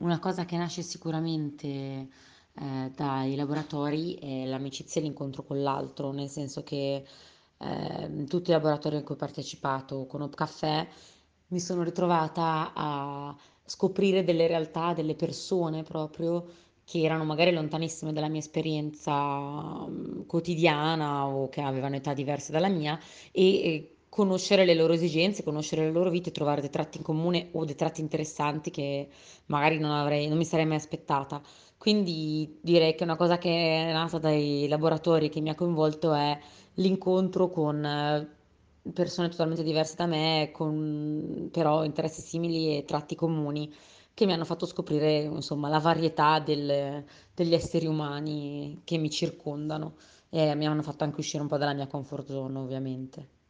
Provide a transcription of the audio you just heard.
Una cosa che nasce sicuramente, dai laboratori è l'amicizia e l'incontro con l'altro, nel senso che, tutti i laboratori a cui ho partecipato con Hop Caffè, mi sono ritrovata a scoprire delle realtà, delle persone proprio, che erano magari lontanissime dalla mia esperienza, quotidiana o che avevano età diverse dalla mia e conoscere le loro esigenze, conoscere le loro vite, trovare dei tratti in comune o dei tratti interessanti che magari non mi sarei mai aspettata. Quindi direi che una cosa che è nata dai laboratori che mi ha coinvolto è l'incontro con persone totalmente diverse da me, con però interessi simili e tratti comuni, che mi hanno fatto scoprire, insomma, la varietà degli esseri umani che mi circondano e mi hanno fatto anche uscire un po' dalla mia comfort zone, ovviamente.